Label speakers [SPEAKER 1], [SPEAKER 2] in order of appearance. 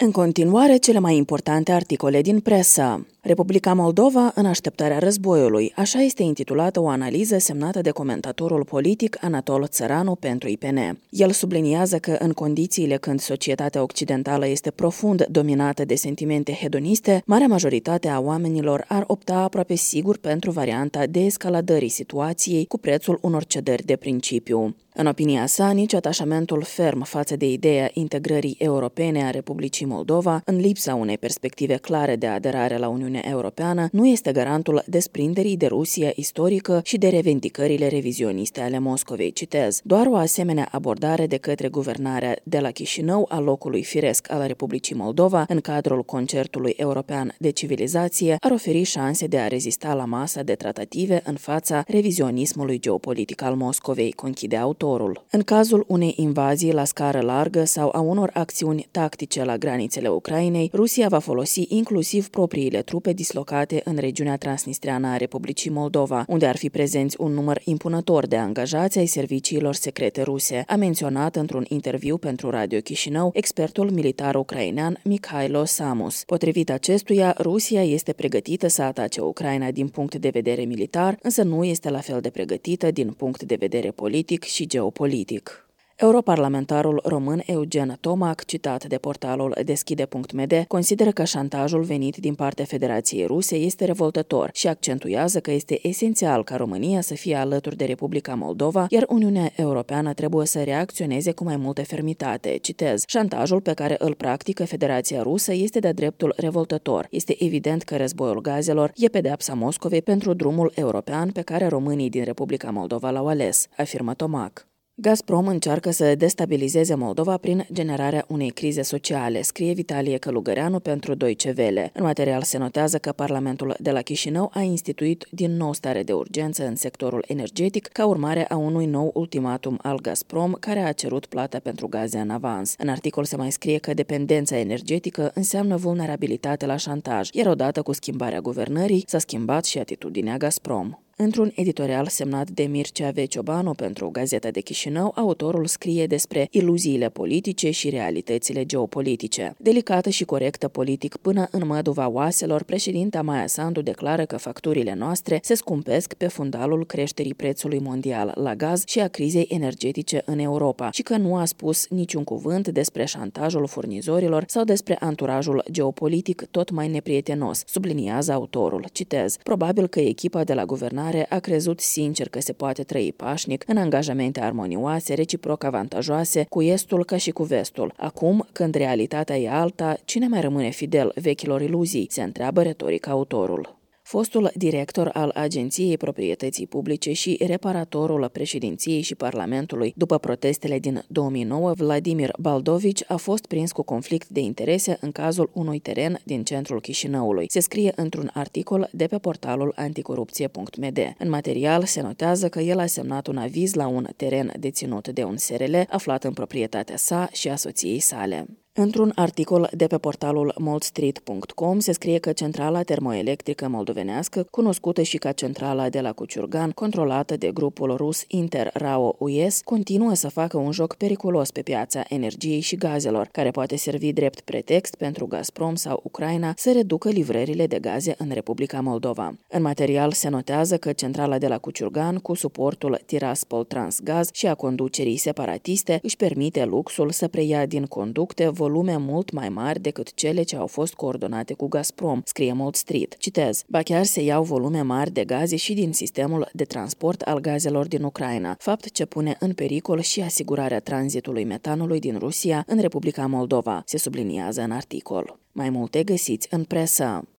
[SPEAKER 1] În continuare, cele mai importante articole din presă. Republica Moldova în așteptarea războiului. Așa este intitulată o analiză semnată de comentatorul politic Anatol Țăranu pentru IPN. El subliniază că în condițiile când societatea occidentală este profund dominată de sentimente hedoniste, marea majoritate a oamenilor ar opta aproape sigur pentru varianta deescaladării situației cu prețul unor cedări de principiu. În opinia sa, nici atașamentul ferm față de ideea integrării europene a Republicii Moldova, în lipsa unei perspective clare de aderare la Uniunea Europeană, nu este garantul desprinderii de Rusia istorică și de revendicările revizioniste ale Moscovei. Citez: doar o asemenea abordare de către guvernarea de la Chișinău a locului firesc al Republicii Moldova în cadrul concertului european de civilizație ar oferi șanse de a rezista la masa de tratative în fața revizionismului geopolitic al Moscovei, conchide autorul. În cazul unei invazii la scară largă sau a unor acțiuni tactice la granițele Ucrainei, Rusia va folosi inclusiv propriile trupe dislocate în regiunea transnistreană a Republicii Moldova, unde ar fi prezenți un număr impunător de angajați ai serviciilor secrete ruse, a menționat într-un interviu pentru Radio Chișinău expertul militar ucrainean Mikhailo Samus. Potrivit acestuia, Rusia este pregătită să atace Ucraina din punct de vedere militar, însă nu este la fel de pregătită din punct de vedere politic și geopolitic. Europarlamentarul român Eugen Tomac, citat de portalul deschide.md, consideră că șantajul venit din partea Federației Ruse este revoltător și accentuează că este esențial ca România să fie alături de Republica Moldova, iar Uniunea Europeană trebuie să reacționeze cu mai multă fermitate. Citez: șantajul pe care îl practică Federația Rusă este de-a dreptul revoltător. Este evident că războiul gazelor e pedeapsa Moscovei pentru drumul european pe care românii din Republica Moldova l-au ales, afirmă Tomac. Gazprom încearcă să destabilizeze Moldova prin generarea unei crize sociale, scrie Vitalie Călugăreanu pentru Deutsche Welle. În material se notează că Parlamentul de la Chișinău a instituit din nou stare de urgență în sectorul energetic ca urmare a unui nou ultimatum al Gazprom, care a cerut plata pentru gaze în avans. În articol se mai scrie că dependența energetică înseamnă vulnerabilitate la șantaj, iar odată cu schimbarea guvernării s-a schimbat și atitudinea Gazprom. Într-un editorial semnat de Mircea V. Ciobanu pentru Gazeta de Chișinău, autorul scrie despre iluziile politice și realitățile geopolitice. Delicată și corectă politic până în măduva oaselor, președinta Maia Sandu declară că facturile noastre se scumpesc pe fundalul creșterii prețului mondial la gaz și a crizei energetice în Europa și că nu a spus niciun cuvânt despre șantajul furnizorilor sau despre anturajul geopolitic tot mai neprietenos, subliniază autorul. Citez: probabil că echipa de la guvernare a crezut sincer că se poate trăi pașnic în angajamente armonioase, reciproc avantajoase, cu estul ca și cu vestul. Acum, când realitatea e alta, cine mai rămâne fidel vechilor iluzii? Se întreabă retoric autorul. Fostul director al Agenției Proprietății Publice și reparatorul președinției și Parlamentului după protestele din 2009, Vladimir Baldovici, a fost prins cu conflict de interese în cazul unui teren din centrul Chișinăului. Se scrie într-un articol de pe portalul anticorupție.md. În material se notează că el a semnat un aviz la un teren deținut de un SRL aflat în proprietatea sa și a soției sale. Într-un articol de pe portalul moldstreet.com se scrie că centrala termoelectrică moldovenească, cunoscută și ca centrala de la Cuciurgan, controlată de grupul rus Inter-RAO-US, continuă să facă un joc periculos pe piața energiei și gazelor, care poate servi drept pretext pentru Gazprom sau Ucraina să reducă livrările de gaze în Republica Moldova. În material se notează că centrala de la Cuciurgan, cu suportul Tiraspol Transgaz și a conducerii separatiste, își permite luxul să preia din conducte volume mult mai mari decât cele ce au fost coordonate cu Gazprom, scrie Mold Street. Citez: ba chiar se iau volume mari de gaze și din sistemul de transport al gazelor din Ucraina, fapt ce pune în pericol și asigurarea tranzitului metanului din Rusia în Republica Moldova, se subliniază în articol. Mai multe găsiți în presă.